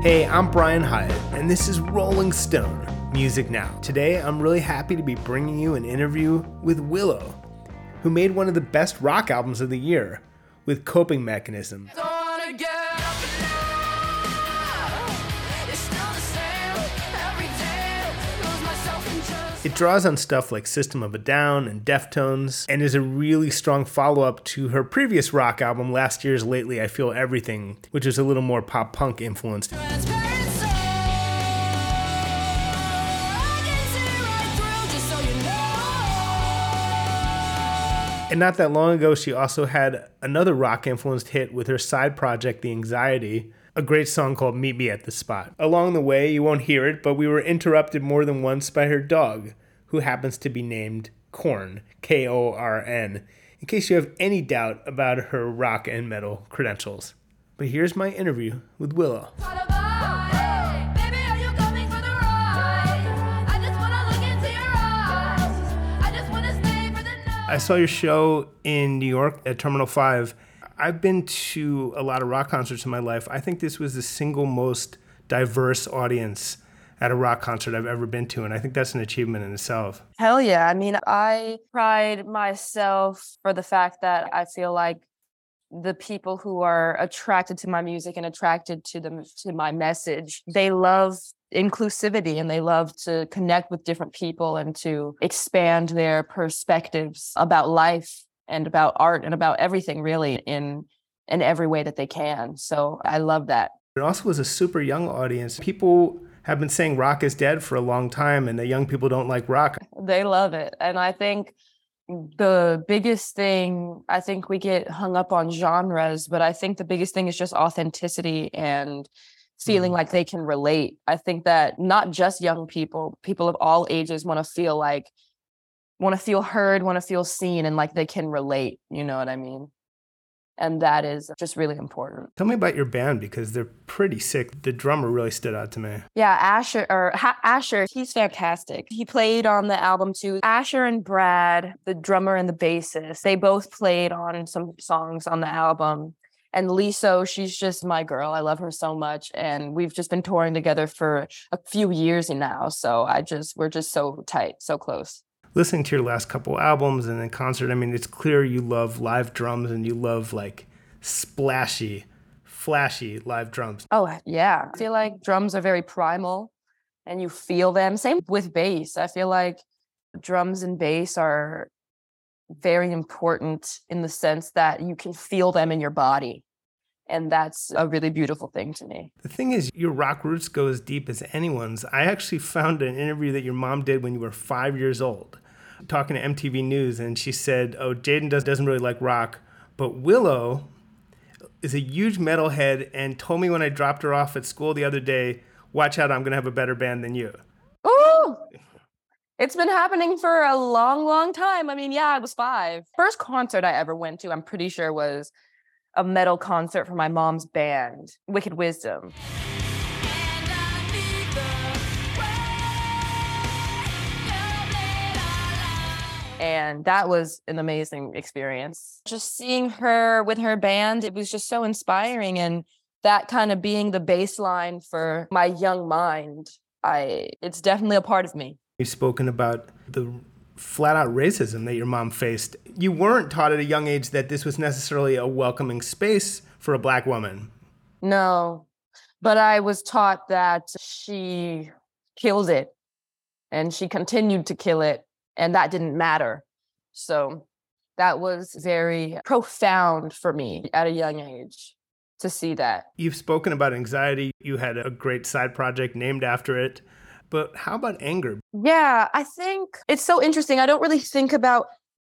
Hey, I'm Brian Hyatt, and this is Rolling Stone Music Now. Today, I'm really happy to be bringing you an interview with Willow, who made one of the best rock albums of the year with Coping Mechanism. It draws on stuff like System of a Down and Deftones, and is a really strong follow-up to her previous rock album, last year's Lately I Feel Everything, which is a little more pop-punk influenced. And not that long ago, she also had another rock-influenced hit with her side project, The Anxiety, a great song called Meet Me at the Spot. Along the way, you won't hear it, but we were interrupted more than once by her dog, who happens to be named Korn, K-O-R-N, in case you have any doubt about her rock and metal credentials. But here's my interview with Willow. I saw your show in New York at Terminal 5. I've been to a lot of rock concerts in my life. I think this was the single most diverse audience at a rock concert I've ever been to, and I think that's an achievement in itself. Hell yeah. I mean, I pride myself for the fact that I feel like the people who are attracted to my music and attracted to my message, they love inclusivity and they love to connect with different people and to expand their perspectives about life and about art and about everything really in every way that they can. So I love that. It also was a super young audience. People have been saying rock is dead for a long time and the young people don't like rock. They love it. And I think the biggest thing, I think we get hung up on genres, but I think the biggest thing is just authenticity and feeling like they can relate. I think that not just young people, people of all ages want to feel heard, want to feel seen, and like they can relate, you know what I mean? And that is just really important. Tell me about your band, because they're pretty sick. The drummer really stood out to me. Yeah, Asher, he's fantastic. He played on the album too. Asher and Brad, the drummer and the bassist, they both played on some songs on the album. And Liso, she's just my girl. I love her so much. And we've just been touring together for a few years now. So we're just so tight, so close. Listening to your last couple albums and in concert, I mean, it's clear you love live drums and you love like splashy, flashy live drums. Oh, yeah. I feel like drums are very primal and you feel them. Same with bass. I feel like drums and bass are very important in the sense that you can feel them in your body. And that's a really beautiful thing to me. The thing is, your rock roots go as deep as anyone's. I actually found an interview that your mom did when you were 5 years old, talking to MTV News, and she said, oh, Jaden doesn't really like rock, but Willow is a huge metalhead and told me when I dropped her off at school the other day, watch out, I'm going to have a better band than you. Ooh! It's been happening for a long, long time. I mean, yeah, I was 5. First concert I ever went to, I'm pretty sure, was a metal concert for my mom's band, Wicked Wisdom. And that was an amazing experience. Just seeing her with her band, it was just so inspiring. And that kind of being the baseline for my young mind, it's definitely a part of me. You've spoken about the flat-out racism that your mom faced. You weren't taught at a young age that this was necessarily a welcoming space for a Black woman. No, but I was taught that she killed it and she continued to kill it, and that didn't matter. So that was very profound for me at a young age to see that. You've spoken about anxiety. You had a great side project named after it. But how about anger? Yeah, I think it's so interesting. I don't really think about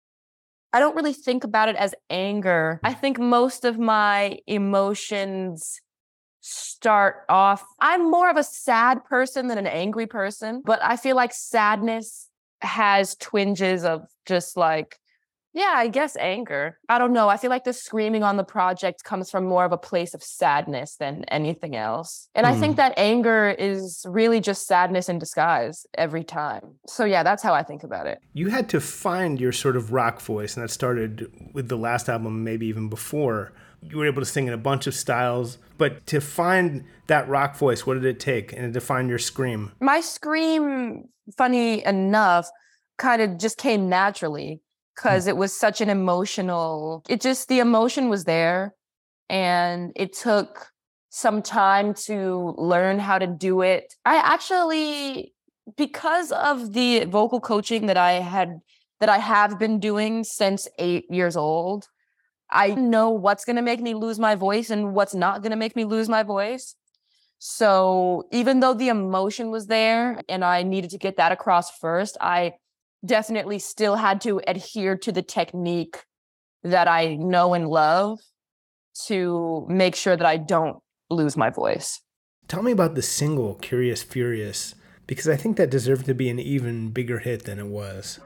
it as anger. I think most of my emotions start off, I'm more of a sad person than an angry person, but I feel like sadness has twinges of just like, yeah, I guess anger. I don't know. I feel like the screaming on the project comes from more of a place of sadness than anything else. And I think that anger is really just sadness in disguise every time. So yeah, that's how I think about it. You had to find your sort of rock voice, and that started with the last album, maybe even before. you were able to sing in a bunch of styles, but to find that rock voice, what did it take? And to find your scream? My scream, funny enough, kind of just came naturally because it was such an the emotion was there, and it took some time to learn how to do it. I actually, because of the vocal coaching that I have been doing since 8 years old, I know what's going to make me lose my voice and what's not going to make me lose my voice. So even though the emotion was there and I needed to get that across first, I definitely still had to adhere to the technique that I know and love to make sure that I don't lose my voice. Tell me about the single Curious Furious, because I think that deserved to be an even bigger hit than it was.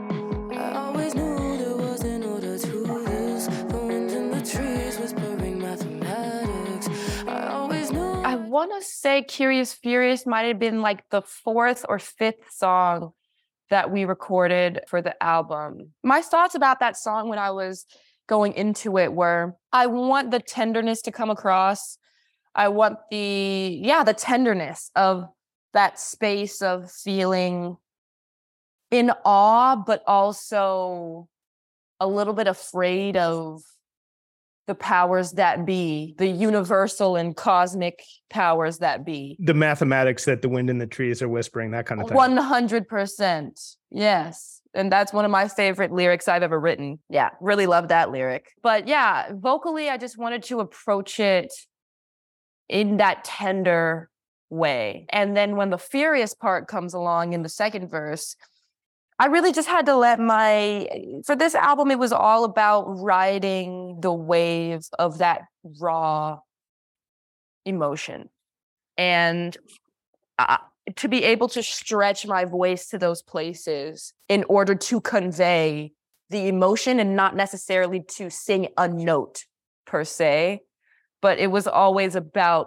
I want to say Curious Furious might have been like the 4th or 5th song that we recorded for the album. My thoughts about that song when I was going into it were, I want the tenderness to come across. I want the tenderness of that space of feeling in awe, but also a little bit afraid of the powers that be, the universal and cosmic powers that be. The mathematics that the wind in the trees are whispering, that kind of thing. 100%. Yes. And that's one of my favorite lyrics I've ever written. Yeah, really love that lyric. But yeah, vocally, I just wanted to approach it in that tender way. And then when the furious part comes along in the second verse, I really just had to for this album, it was all about riding the wave of that raw emotion. And to be able to stretch my voice to those places in order to convey the emotion and not necessarily to sing a note per se, but it was always about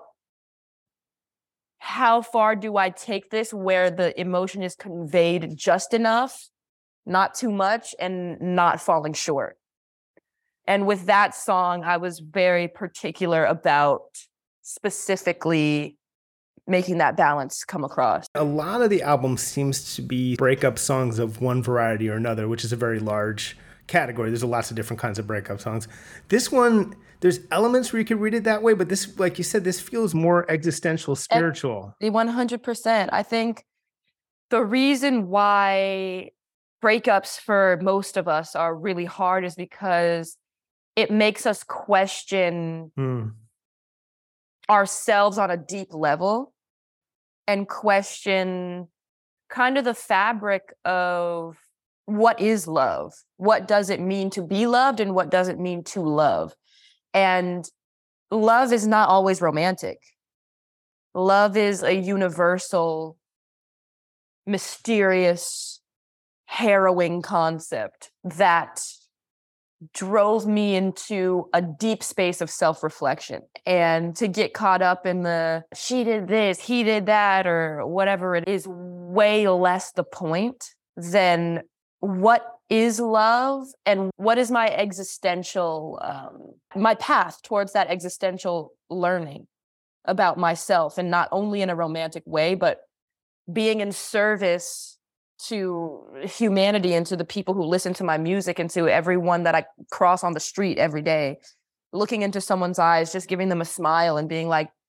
how far do I take this where the emotion is conveyed just enough, not too much, and not falling short. And with that song, I was very particular about specifically making that balance come across. A lot of the album seems to be breakup songs of one variety or another, which is a very large category. There's lots of different kinds of breakup songs. This one, there's elements where you could read it that way, but this, like you said, this feels more existential, spiritual. 100%. I think the reason why breakups for most of us are really hard is because it makes us question ourselves on a deep level and question kind of the fabric of what is love? What does it mean to be loved and what does it mean to love? And love is not always romantic. Love is a universal, mysterious, harrowing concept that drove me into a deep space of self-reflection. And to get caught up in the she did this, he did that, or whatever it is way less the point than what is love and what is my existential, my path towards that existential learning about myself, and not only in a romantic way, but being in service to humanity and to the people who listen to my music and to everyone that I cross on the street every day, looking into someone's eyes, just giving them a smile and being like,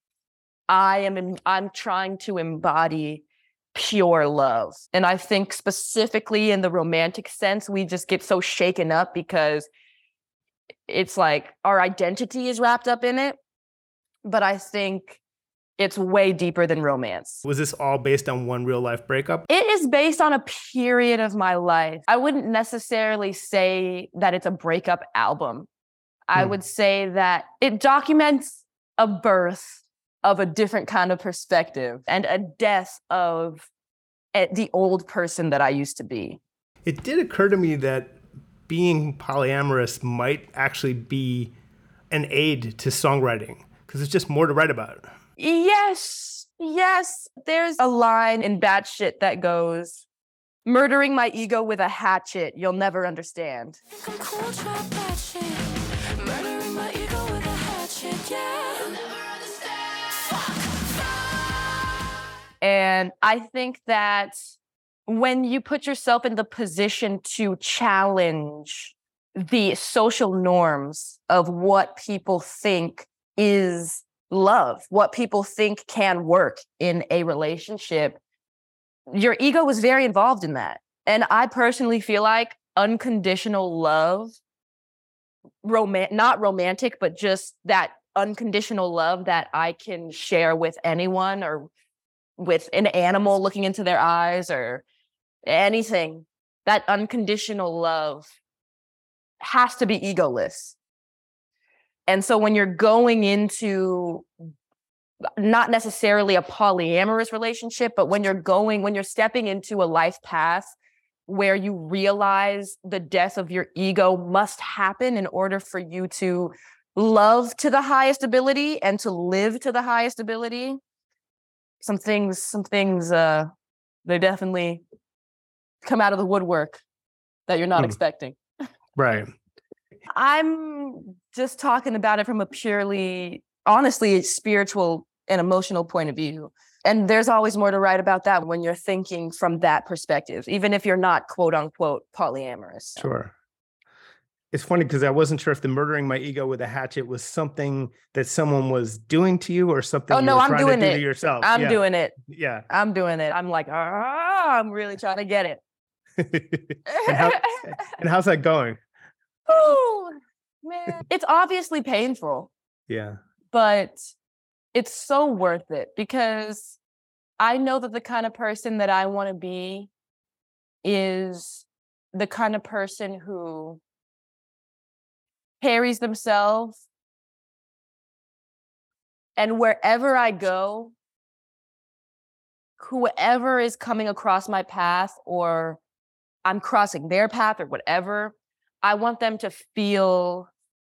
I'm trying to embody pure love. And I think specifically in the romantic sense, we just get so shaken up because it's like our identity is wrapped up in it. But I think it's way deeper than romance. Was this all based on one real life breakup? It is based on a period of my life. I wouldn't necessarily say that it's a breakup album. I would say that it documents a birth of a different kind of perspective and a death of the old person that I used to be. It did occur to me that being polyamorous might actually be an aid to songwriting because there's just more to write about. Yes. There's a line in Batshit that goes, "Murdering my ego with a hatchet, you'll never understand." Murdering my ego with a And I think that when you put yourself in the position to challenge the social norms of what people think is love, what people think can work in a relationship, your ego was very involved in that. And I personally feel like unconditional love, not romantic, but just that unconditional love that I can share with anyone or with an animal looking into their eyes or anything, that unconditional love has to be egoless. And so when you're going into not necessarily a polyamorous relationship, but when you're stepping into a life path where you realize the death of your ego must happen in order for you to love to the highest ability and to live to the highest ability, some things, they definitely come out of the woodwork that you're not expecting. Right. I'm just talking about it from a purely, honestly, spiritual and emotional point of view. And there's always more to write about that when you're thinking from that perspective, even if you're not quote unquote polyamorous. Sure. It's funny because I wasn't sure if the murdering my ego with a hatchet was something that someone was doing to you or something Oh, you no, were I'm trying doing to do it. to yourself. I'm doing it. Yeah. I'm doing it. I'm like, I'm really trying to get it. and how's that going? Oh, man. It's obviously painful. Yeah. But it's so worth it because I know that the kind of person that I want to be is the kind of person who carries themselves, and wherever I go, whoever is coming across my path or I'm crossing their path or whatever, I want them to feel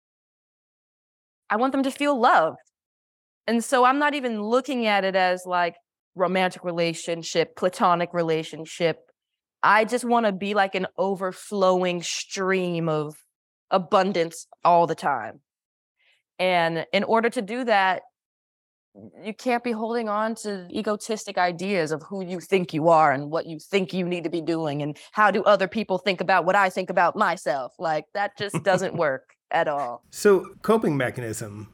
loved. And so I'm not even looking at it as like romantic relationship, platonic relationship. I just want to be like an overflowing stream of abundance all the time. And in order to do that, you can't be holding on to egotistic ideas of who you think you are and what you think you need to be doing and how do other people think about what I think about myself. Like that just doesn't work at all. So coping mechanism.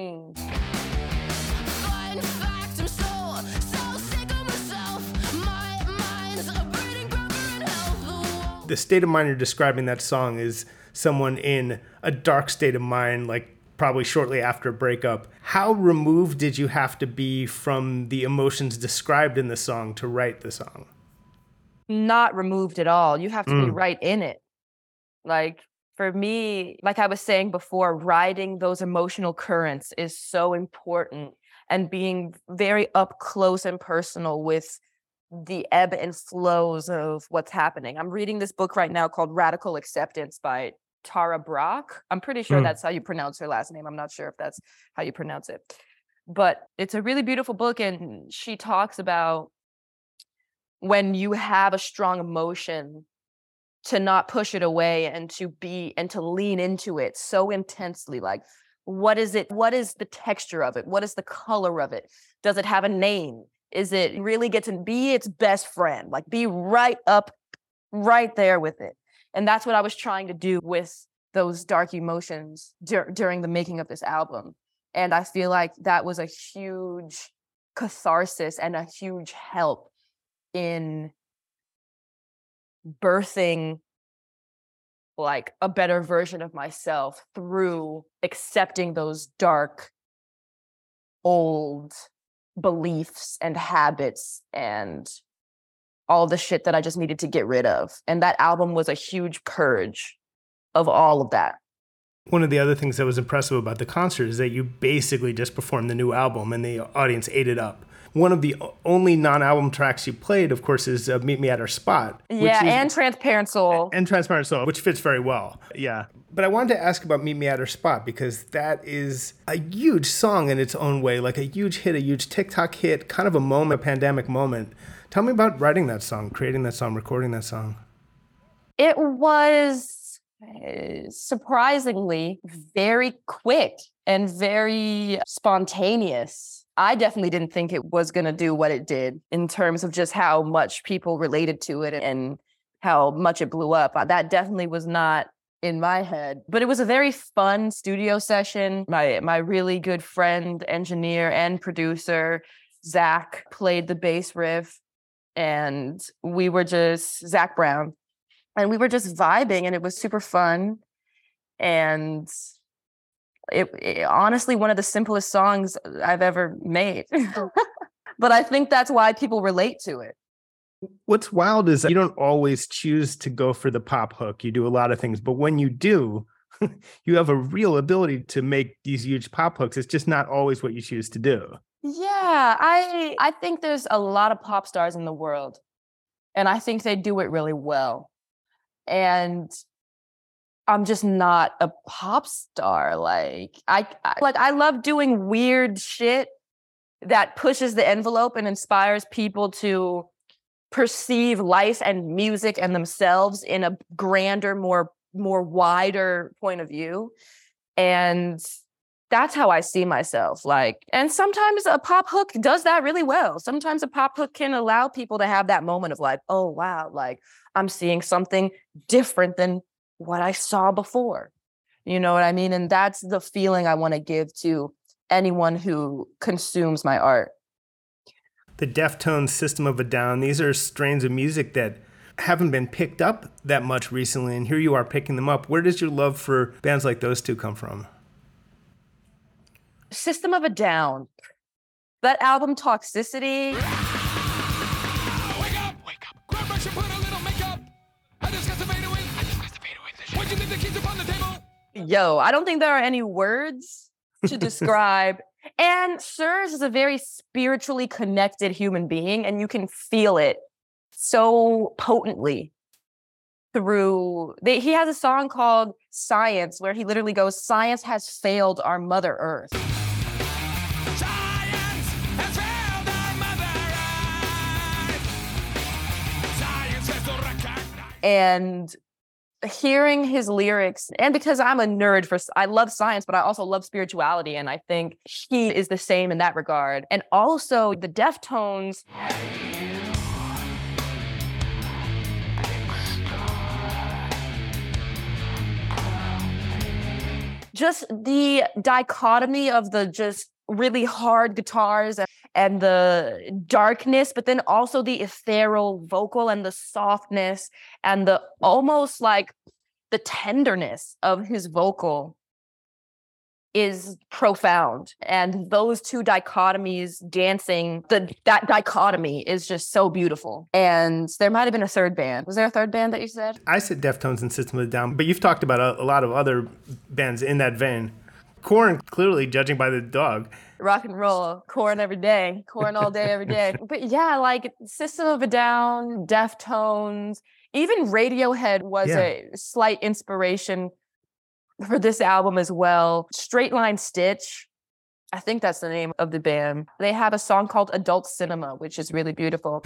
The state of mind you're describing that song is someone in a dark state of mind, like probably shortly after a breakup. How removed did you have to be from the emotions described in the song to write the song? Not removed at all. You have to be right in it. Like for me, like I was saying before, riding those emotional currents is so important, and being very up close and personal with the ebb and flows of what's happening. I'm reading this book right now called Radical Acceptance by Tara Brach. I'm pretty sure that's how you pronounce her last name. I'm not sure if that's how you pronounce it. But it's a really beautiful book, and she talks about when you have a strong emotion, to not push it away and to lean into it so intensely. Like, what is it? What is the texture of it? What is the color of it? Does it have a name? Is it really get to be its best friend? Like be right there with it. And that's what I was trying to do with those dark emotions during the making of this album. And I feel like that was a huge catharsis and a huge help in birthing like a better version of myself through accepting those dark, old beliefs and habits and all the shit that I just needed to get rid of. And that album was a huge purge of all of that. One of the other things that was impressive about the concert is that you basically just performed the new album and the audience ate it up. One of the only non-album tracks you played, of course, is Meet Me at Our Spot. Yeah, and Transparent Soul. And Transparent Soul, which fits very well. Yeah. But I wanted to ask about Meet Me at Our Spot because that is a huge song in its own way, like a huge hit, a huge TikTok hit, kind of a moment, a pandemic moment. Tell me about writing that song, creating that song, recording that song. It was surprisingly very quick and very spontaneous. I definitely didn't think it was going to do what it did in terms of just how much people related to it and how much it blew up. That definitely was not in my head, but it was a very fun studio session. My really good friend, engineer and producer, Zach, played the bass riff, and we were just Zach Brown, and we were just vibing, and it was super fun. And it honestly one of the simplest songs I've ever made. But I think that's why people relate to it. What's wild is you don't always choose to go for the pop hook. You do a lot of things, but when you do, you have a real ability to make these huge pop hooks. It's just not always what you choose to do. Yeah, I think there's a lot of pop stars in the world, and I think they do it really well. And I'm just not a pop star. I love doing weird shit that pushes the envelope and inspires people to perceive life and music and themselves in a grander, more wider point of view. And that's how I see myself. And sometimes a pop hook does that really well. Sometimes a pop hook can allow people to have that moment of like, oh wow, like I'm seeing something different than what I saw before. You know what I mean? And that's the feeling I want to give to anyone who consumes my art. The Deftones, System of a Down, these are strains of music that haven't been picked up that much recently, and here you are picking them up. Where does your love for bands like those two come from? System of a Down. That album, Toxicity. Wake up! Grab brush and put a little makeup. I just got to fade away. Why'd you leave the keys upon the table? Yo, I don't think there are any words to describe. And Serge is a very spiritually connected human being, and you can feel it so potently through. He has a song called Science, where he literally goes, "Science has failed our Mother Earth." Science has failed our mother. Science has to recognize. And hearing his lyrics, and because I'm a nerd I love science, but I also love spirituality, and I think he is the same in that regard. And also the Deftones. Just the dichotomy of the just really hard guitars and the darkness, but then also the ethereal vocal and the softness and the almost like the tenderness of his vocal is profound. And those two dichotomies dancing, that dichotomy is just so beautiful. And there might have been a third band. Was there a third band that you said? I said Deftones and System of a Down, but you've talked about a lot of other bands in that vein. Korn, clearly, judging by the dog. Rock and roll, Korn every day, Korn all day, every day. But yeah, like System of a Down, Deftones, even Radiohead was a slight inspiration for this album as well. Straight Line Stitch, I think that's the name of the band. They have a song called Adult Cinema, which is really beautiful.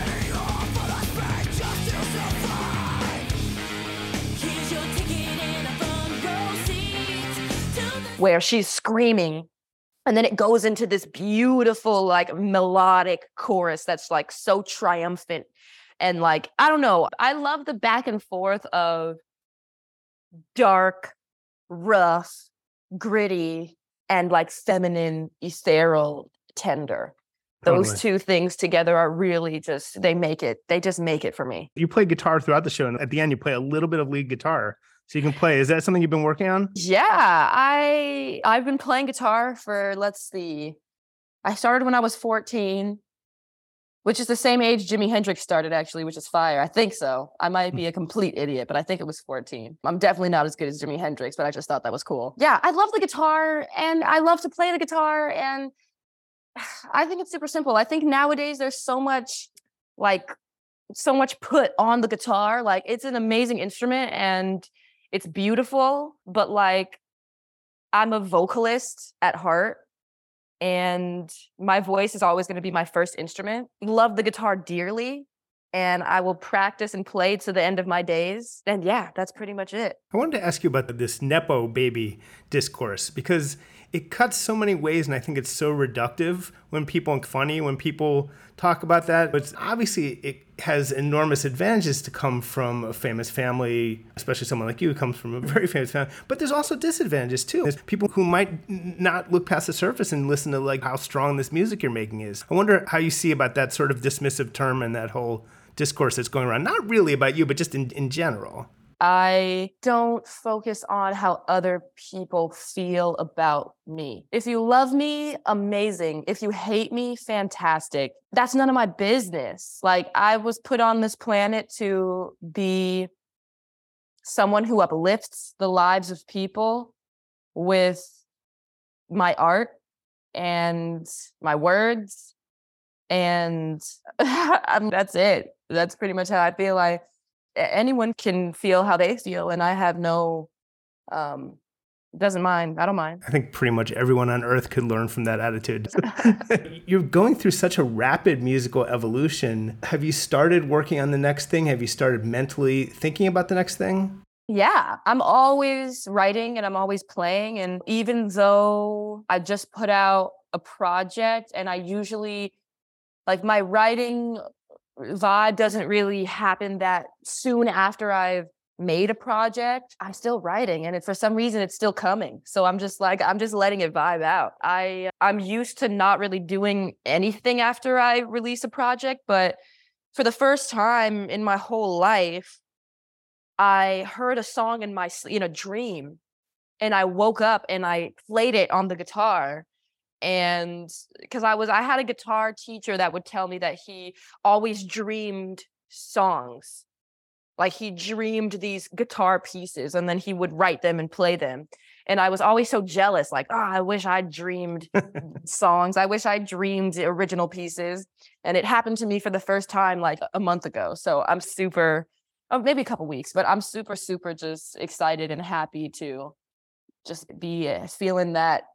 Where she's screaming, and then it goes into this beautiful, like, melodic chorus that's like so triumphant. And like, I don't know, I love the back and forth of dark, rough, gritty, and like feminine, ethereal, tender. Those Totally. two things together are really just, they just make it for me. You play guitar throughout the show, and at the end, you play a little bit of lead guitar. So you can play. Is that something you've been working on? Yeah, I've been playing guitar for, let's see, I started when I was 14, which is the same age Jimi Hendrix started, actually, which is fire. I think so. I might be a complete idiot, but I think it was 14. I'm definitely not as good as Jimi Hendrix, but I just thought that was cool. Yeah, I love the guitar, and I love to play the guitar, and I think it's super simple. I think nowadays there's so much put on the guitar. Like, it's an amazing instrument, and it's beautiful, but like, I'm a vocalist at heart, and my voice is always going to be my first instrument. Love the guitar dearly, and I will practice and play to the end of my days. And yeah, that's pretty much it. I wanted to ask you about this Nepo baby discourse, because it cuts so many ways, and I think it's so reductive when people talk about that. But obviously, it has enormous advantages to come from a famous family, especially someone like you who comes from a very famous family. But there's also disadvantages too. There's people who might not look past the surface and listen to like how strong this music you're making is. I wonder how you see about that sort of dismissive term and that whole discourse that's going around. Not really about you, but just in general. I don't focus on how other people feel about me. If you love me, amazing. If you hate me, fantastic. That's none of my business. Like, I was put on this planet to be someone who uplifts the lives of people with my art and my words. And that's it. That's pretty much how I feel. Anyone can feel how they feel, and I have no, doesn't mind. I don't mind. I think pretty much everyone on earth could learn from that attitude. You're going through such a rapid musical evolution. Have you started working on the next thing? Have you started mentally thinking about the next thing? Yeah, I'm always writing and I'm always playing. And even though I just put out a project, and I usually, like, my writing vibe doesn't really happen that soon after I've made a project, I'm still writing, and for some reason it's still coming. So I'm just letting it vibe out. I'm used to not really doing anything after I release a project, but for the first time in my whole life, I heard a song in a dream, and I woke up and I played it on the guitar. And because I had a guitar teacher that would tell me that he always dreamed songs. Like, he dreamed these guitar pieces and then he would write them and play them. And I was always so jealous, like, I wish I dreamed songs. I wish I dreamed the original pieces. And it happened to me for the first time like a month ago. So I'm maybe a couple weeks, but I'm super, super just excited and happy to just be feeling that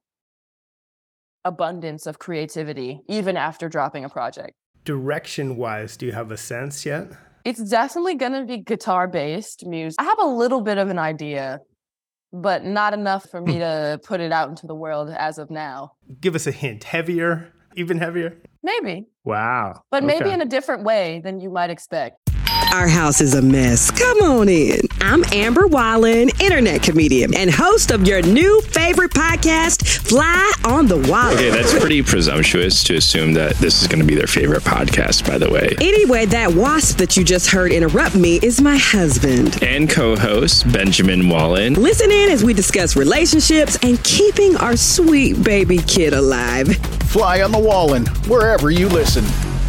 abundance of creativity even after dropping a project. Direction-wise, do you have a sense yet? It's definitely going to be guitar-based music. I have a little bit of an idea, but not enough for me to put it out into the world as of now. Give us a hint. Heavier? Even heavier? Maybe. Wow. But maybe in a different way than you might expect. Our house is a mess. Come on in. I'm Amber Wallen, internet comedian and host of your new favorite podcast, Fly on the Wall. Okay, that's pretty presumptuous to assume that this is going to be their favorite podcast, by the way. Anyway, that wasp that you just heard interrupt me is my husband. And co-host, Benjamin Wallen. Listen in as we discuss relationships and keeping our sweet baby kid alive. Fly on the Wallen, wherever you listen.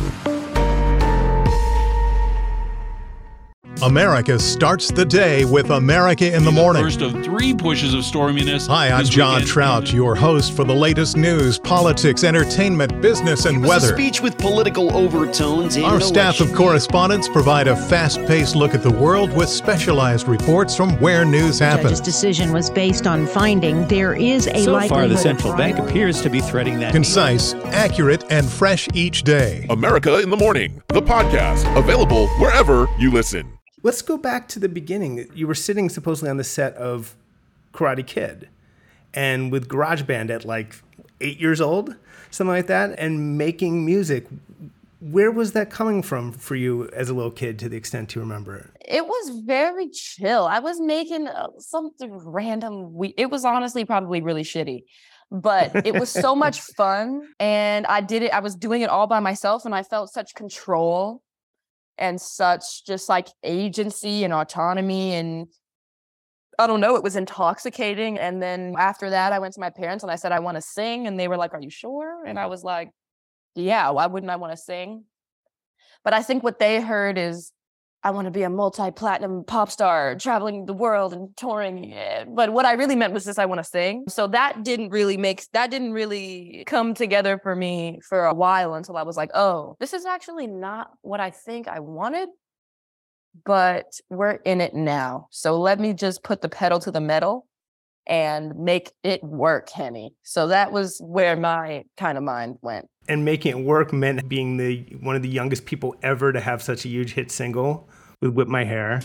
America starts the day with America in the Morning. First of 3 pushes of storminess. Hi, I'm John Trout, your host for the latest news, politics, entertainment, business, and weather. A speech with political overtones. Our staff of correspondents provide a fast-paced look at the world with specialized reports from where news happens. The judge's decision was based on finding there is a likelihood. So far, the central bank appears to be threading that. Concise, accurate, and fresh each day. America in the Morning, the podcast, available wherever you listen. Let's go back to the beginning. You were sitting supposedly on the set of Karate Kid and with GarageBand at like 8 years old, something like that, and making music. Where was that coming from for you as a little kid, to the extent you remember? It was very chill. I was making something random. It was honestly probably really shitty, but it was so much fun. And I was doing it all by myself, and I felt such control and such just like agency and autonomy. And I don't know, it was intoxicating. And then after that, I went to my parents and I said, I want to sing. And they were like, are you sure? And I was like, yeah, why wouldn't I want to sing? But I think what they heard is, I want to be a multi-platinum pop star traveling the world and touring. But what I really meant was just, I want to sing. So that didn't really come together for me for a while until I was like, oh, this is actually not what I think I wanted, but we're in it now. So let me just put the pedal to the metal and make it work, Henny. So that was where my kind of mind went. And making it work meant being one of the youngest people ever to have such a huge hit single with Whip My Hair.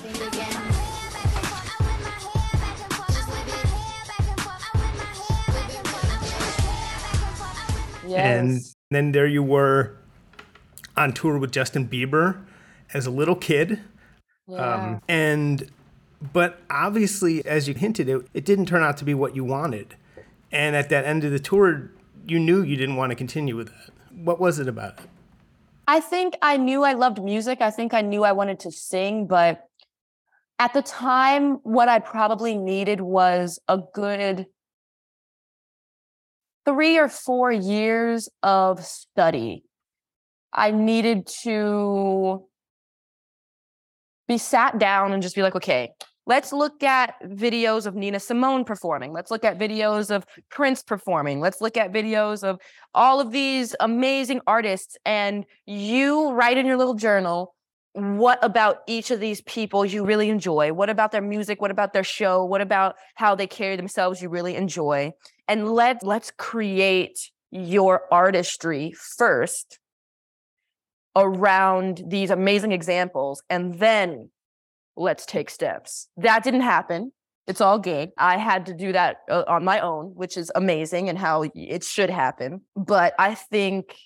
And then there you were on tour with Justin Bieber as a little kid. Yeah. But obviously, as you hinted, it didn't turn out to be what you wanted. And at that end of the tour, you knew you didn't want to continue with that. What was it about it? I think I knew I loved music. I think I knew I wanted to sing, but at the time, what I probably needed was a good 3 or 4 years of study. I needed to be sat down and just be like, okay, let's look at videos of Nina Simone performing. Let's look at videos of Prince performing. Let's look at videos of all of these amazing artists. And you write in your little journal, what about each of these people you really enjoy? What about their music? What about their show? What about how they carry themselves you really enjoy? And let's create your artistry first around these amazing examples, and then let's take steps. That didn't happen. It's all good. I had to do that on my own, which is amazing and how it should happen. But I think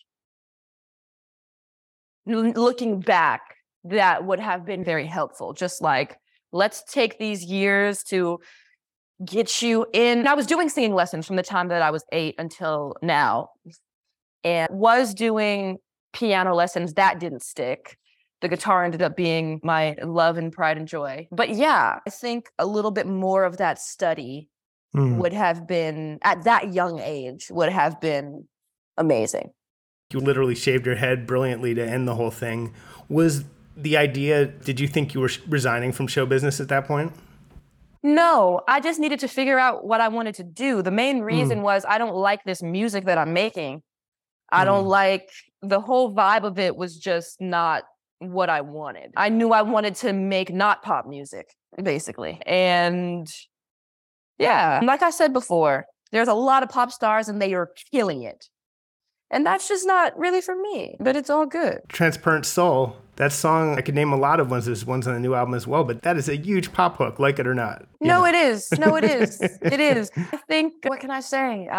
looking back, that would have been very helpful. Just like, let's take these years to get you in. I was doing singing lessons from the time that I was 8 until now, and was doing piano lessons. That didn't stick. The guitar ended up being my love and pride and joy. But yeah, I think a little bit more of that study would have been, at that young age, would have been amazing. You literally shaved your head brilliantly to end the whole thing. Was the idea, did you think you were resigning from show business at that point? No, I just needed to figure out what I wanted to do. The main reason was I don't like this music that I'm making. I don't like, the whole vibe of it was just not what I wanted. I knew I wanted to make not pop music, basically. And yeah, like I said before, there's a lot of pop stars and they are killing it. And that's just not really for me, but it's all good. Transparent Soul, that song, I could name a lot of ones. There's ones on the new album as well, but that is a huge pop hook, like it or not. No, it is. No, it is. It is. I think, what can I say?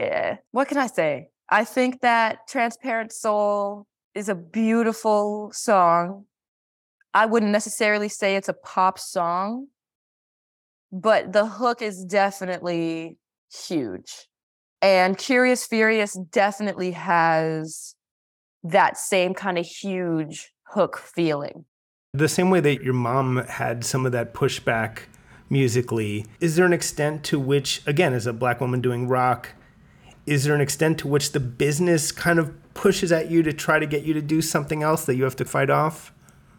I think that Transparent Soul is a beautiful song. I wouldn't necessarily say it's a pop song, but the hook is definitely huge. And Curious Furious definitely has that same kind of huge hook feeling. The same way that your mom had some of that pushback musically, is there an extent to which, again, as a Black woman doing rock, is there an extent to which the business kind of pushes at you to try to get you to do something else that you have to fight off?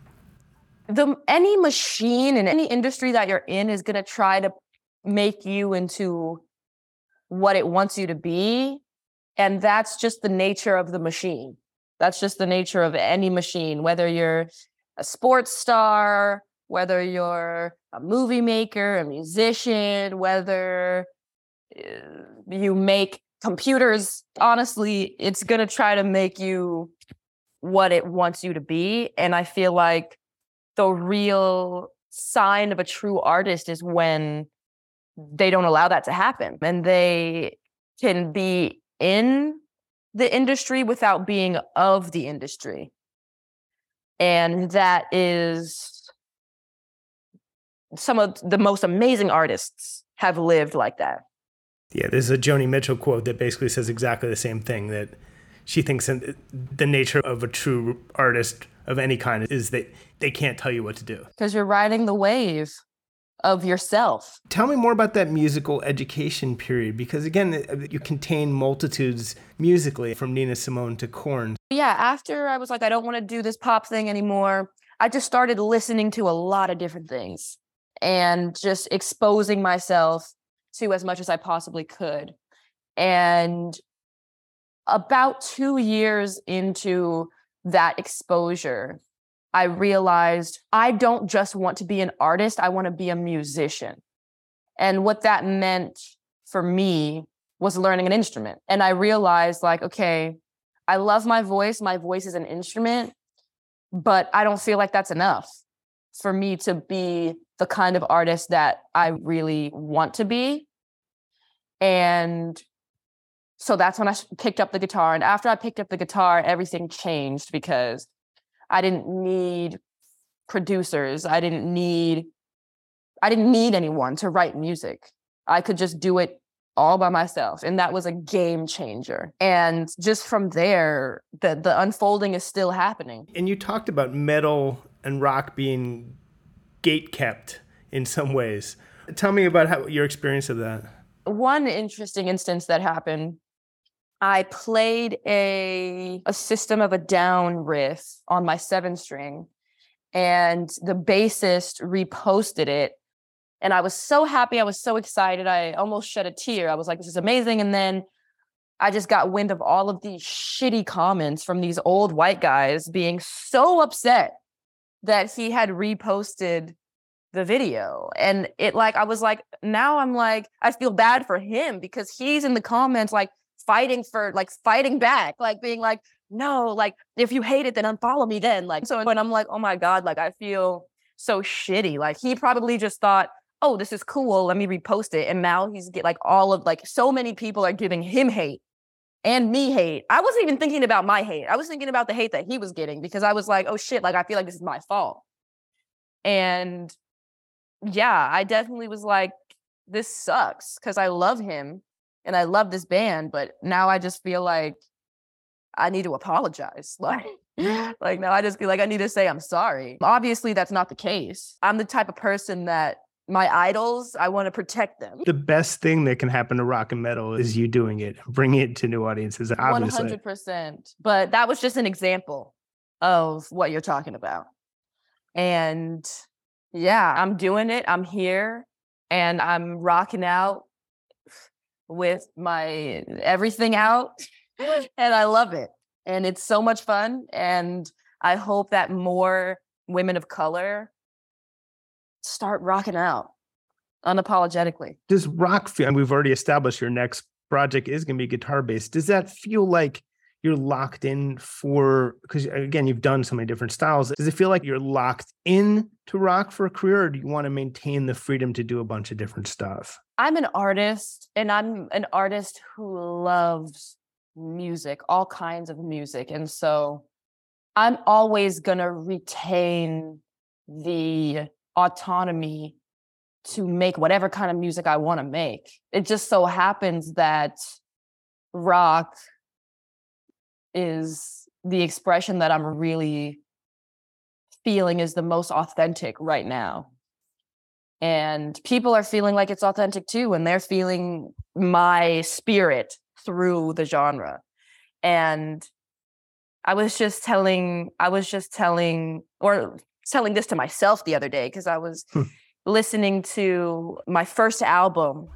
Any machine in any industry that you're in is going to try to make you into what it wants you to be. And that's just the nature of the machine. That's just the nature of any machine, whether you're a sports star, whether you're a movie maker, a musician, whether you make computers. Honestly, it's going to try to make you what it wants you to be. And I feel like the real sign of a true artist is when they don't allow that to happen and they can be in the industry without being of the industry. And that is, some of the most amazing artists have lived like that. Yeah, there's a Joni Mitchell quote that basically says exactly the same thing, that she thinks the nature of a true artist of any kind is that they can't tell you what to do. Because you're riding the wave of yourself. Tell me more about that musical education period, because again, you contain multitudes musically, from Nina Simone to Korn. Yeah, after I was like, I don't want to do this pop thing anymore, I just started listening to a lot of different things and just exposing myself to as much as I possibly could. And about 2 years into that exposure, I realized I don't just want to be an artist, I want to be a musician. And what that meant for me was learning an instrument. And I realized, like, okay, I love my voice is an instrument, but I don't feel like that's enough for me to be the kind of artist that I really want to be. And So that's when I picked up the guitar. And after I picked up the guitar, everything changed because I didn't need producers. I didn't need anyone to write music. I could just do it all by myself. And that was a game changer. And just from there, the unfolding is still happening. And you talked about metal and rock being gate-kept in some ways. Tell me about your experience of that. One interesting instance that happened, I played a System of a Down riff on my 7-string, and the bassist reposted it. And I was so happy. I was so excited. I almost shed a tear. I was like, this is amazing. And then I just got wind of all of these shitty comments from these old white guys being so upset that he had reposted the video. And I was like, now I'm like, I feel bad for him because he's in the comments, like fighting back, like being like, no, like if you hate it, then unfollow me then. Like, so when I'm like, oh my God, like I feel so shitty. Like he probably just thought, oh, this is cool. Let me repost it. And now he's so many people are giving him hate and me hate. I wasn't even thinking about my hate. I was thinking about the hate that he was getting because I was like, oh shit, like I feel like this is my fault. And yeah, I definitely was like, this sucks because I love him and I love this band, but now I just feel like I need to apologize. Like now I just feel like I need to say I'm sorry. Obviously, that's not the case. I'm the type of person that my idols, I want to protect them. The best thing that can happen to rock and metal is you doing it, bringing it to new audiences, obviously. 100%. But that was just an example of what you're talking about. And yeah, I'm doing it. I'm here and I'm rocking out with my everything out and I love it. And it's so much fun. And I hope that more women of color start rocking out unapologetically. Does rock feel, and we've already established your next project is going to be guitar based. Does that feel like you're locked in because again, you've done so many different styles. Does it feel like you're locked in to rock for a career, or do you want to maintain the freedom to do a bunch of different stuff? I'm an artist, and I'm an artist who loves music, all kinds of music. And so I'm always going to retain the autonomy to make whatever kind of music I want to make. It just so happens that rock is the expression that I'm really feeling is the most authentic right now. And people are feeling like it's authentic too, and they're feeling my spirit through the genre. And I was just telling this to myself the other day because I was listening to my first album.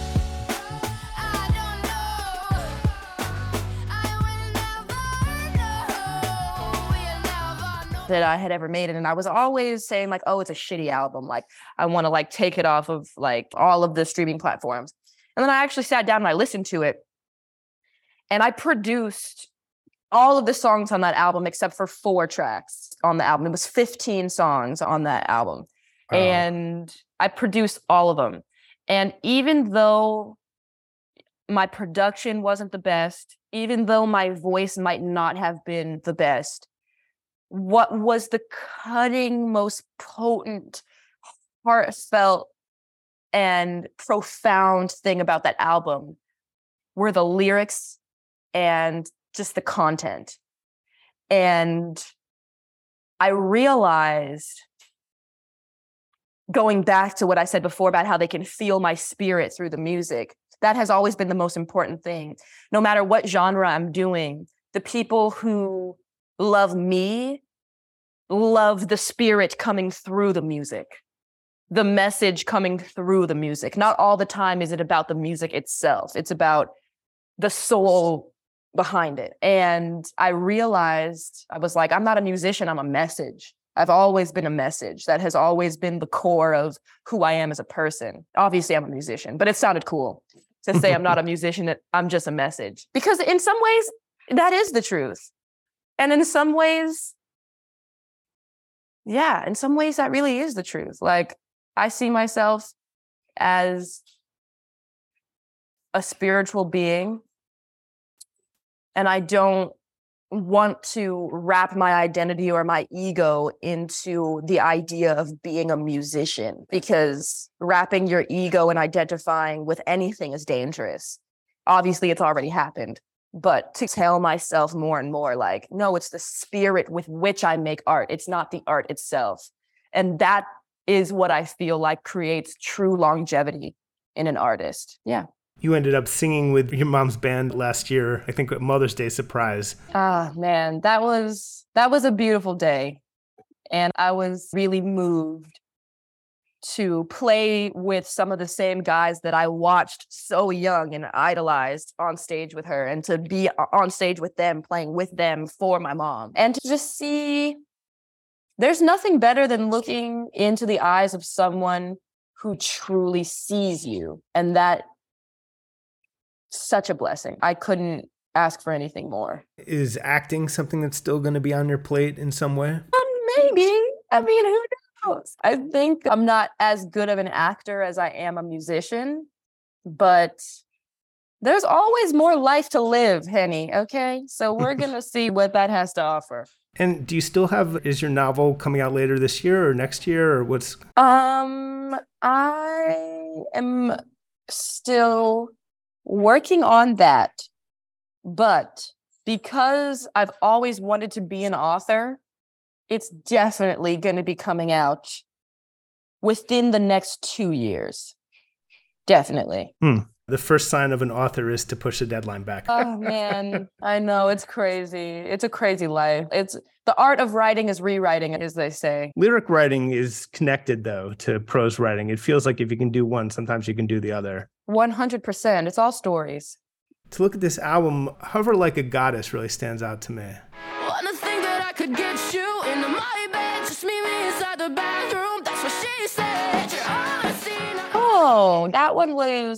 That I had ever made it. And I was always saying like, oh, it's a shitty album. Like I want to like take it off of like all of the streaming platforms. And then I actually sat down and I listened to it. And I produced all of the songs on that album except for 4 tracks on the album. It was 15 songs on that album. Wow. And I produced all of them. And even though my production wasn't the best, even though my voice might not have been the best, what was the cutting, most potent, heartfelt, and profound thing about that album were the lyrics and just the content. And I realized, going back to what I said before about how they can feel my spirit through the music, that has always been the most important thing. No matter what genre I'm doing, the people who love me love the spirit coming through the music, the message coming through the music. Not all the time is it about the music itself. It's about the soul behind it. And I realized, I was like, I'm not a musician, I'm a message. I've always been a message. That has always been the core of who I am as a person. Obviously, I'm a musician, but it sounded cool to say I'm not a musician, that I'm just a message. Because in some ways, that is the truth. And in some ways, that really is the truth. Like, I see myself as a spiritual being And I don't want to wrap my identity or my ego into the idea of being a musician, because wrapping your ego and identifying with anything is dangerous. Obviously, it's already happened. But to tell myself more and more, like, no, it's the spirit with which I make art. It's not the art itself. And that is what I feel like creates true longevity in an artist. Yeah. You ended up singing with your mom's band last year, I think at Mother's Day surprise. Ah, man, that was a beautiful day. And I was really moved to play with some of the same guys that I watched so young and idolized on stage with her, and to be on stage with them, playing with them for my mom. And to just see, there's nothing better than looking into the eyes of someone who truly sees you. And that, such a blessing. I couldn't ask for anything more. Is acting something that's still going to be on your plate in some way? Maybe. I mean, who knows? I think I'm not as good of an actor as I am a musician, but there's always more life to live, Henny, okay? So we're going to see what that has to offer. And do you still have, is your novel coming out later this year or next year, or what's? I am still working on that, but because I've always wanted to be an author, it's definitely going to be coming out within the next 2 years. Definitely. The first sign of an author is to push the deadline back. Oh, man. I know. It's crazy. It's a crazy life. It's the art of writing is rewriting, as they say. Lyric writing is connected, though, to prose writing. It feels like if you can do one, sometimes you can do the other. 100%. It's all stories. To look at this album, Hover Like a Goddess really stands out to me. Wanna think that I could get you into my bed, just meet me inside the bathroom, that's what she said. You're all I see now. Oh, that one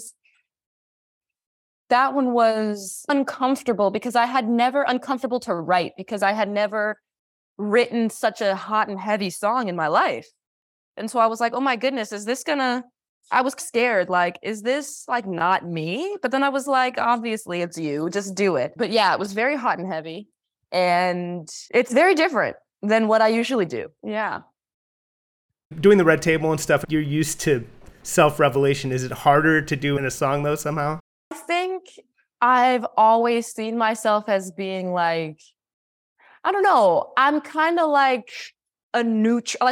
was uncomfortable because I had never uncomfortable to write because I had never written such a hot and heavy song in my life. And so I was like, oh my goodness, I was scared. Like, is this like not me? But then I was like, obviously it's you, just do it. But yeah, it was very hot and heavy. And it's very different than what I usually do. Yeah. Doing the Red Table and stuff, you're used to self-revelation. Is it harder to do in a song though somehow? I think I've always seen myself as being like, I don't know, I'm kind of like I'm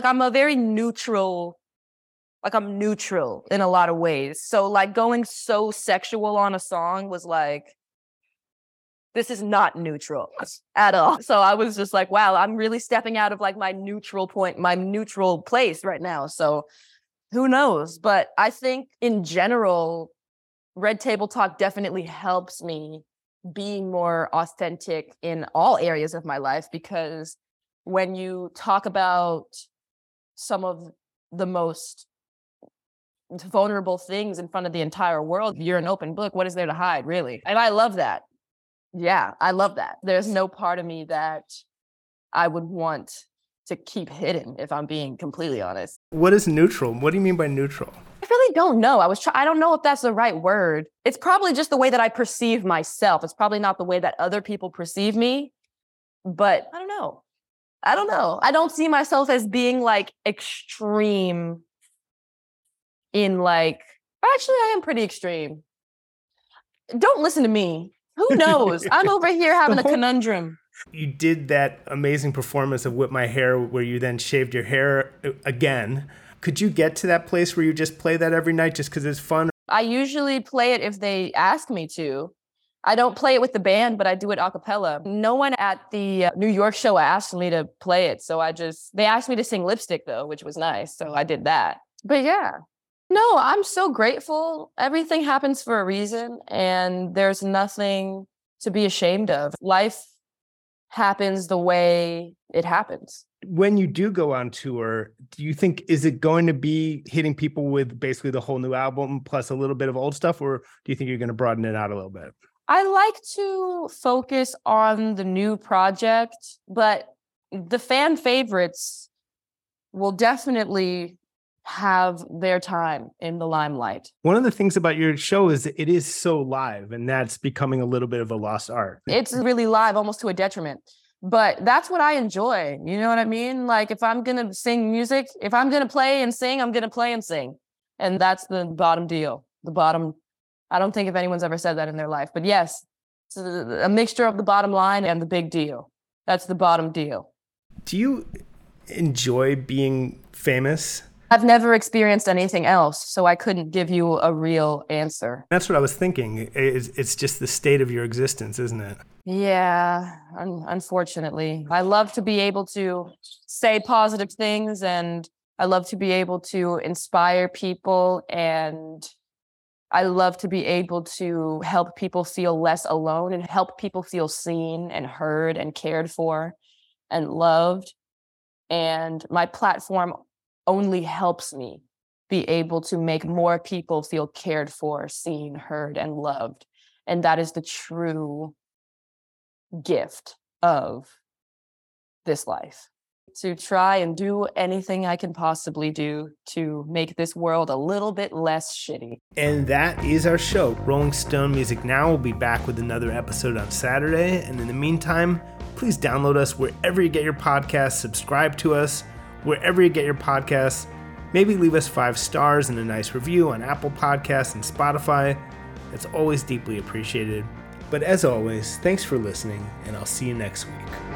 neutral in a lot of ways. So like going so sexual on a song was like, this is not neutral at all. So I was just like, wow, I'm really stepping out of like my neutral place right now. So who knows? But I think in general, Red Table Talk definitely helps me be more authentic in all areas of my life, because when you talk about some of the most vulnerable things in front of the entire world, you're an open book. What is there to hide, really? And I love that. Yeah, I love that. There's no part of me that I would want to keep hidden, if I'm being completely honest. What is neutral? What do you mean by neutral? I really don't know. I don't know if that's the right word. It's probably just the way that I perceive myself. It's probably not the way that other people perceive me, but I don't know. I don't see myself as being like extreme in like, actually I am pretty extreme. Don't listen to me. Who knows? I'm over here having a conundrum. You did that amazing performance of Whip My Hair where you then shaved your hair again. Could you get to that place where you just play that every night just because it's fun? I usually play it if they ask me to. I don't play it with the band, but I do it a cappella. No one at the New York show asked me to play it. So they asked me to sing Lipstick though, which was nice. So I did that. But yeah. No, I'm so grateful. Everything happens for a reason, and there's nothing to be ashamed of. Life happens the way it happens. When you do go on tour, do you think, is it going to be hitting people with basically the whole new album plus a little bit of old stuff, or do you think you're going to broaden it out a little bit? I like to focus on the new project, but the fan favorites will definitely have their time in the limelight. One of the things about your show is that it is so live, and that's becoming a little bit of a lost art. It's really live, almost to a detriment. But that's what I enjoy. You know what I mean? Like, if I'm going to sing music, if I'm going to play and sing, I'm going to play and sing. And that's the bottom deal. I don't think if anyone's ever said that in their life. But yes, it's a mixture of the bottom line and the big deal. That's the bottom deal. Do you enjoy being famous? I've never experienced anything else, so I couldn't give you a real answer. That's what I was thinking. It's just the state of your existence, isn't it? Yeah, unfortunately. I love to be able to say positive things, and I love to be able to inspire people, and I love to be able to help people feel less alone and help people feel seen and heard and cared for and loved. And my platform only helps me be able to make more people feel cared for, seen, heard, and loved. And that is the true gift of this life. To try and do anything I can possibly do to make this world a little bit less shitty. And that is our show. Rolling Stone Music Now will be back with another episode on Saturday. And in the meantime, please download us wherever you get your podcasts, subscribe to us wherever you get your podcasts. Maybe leave us 5 stars and a nice review on Apple Podcasts and Spotify. It's always deeply appreciated. But as always, thanks for listening, and I'll see you next week.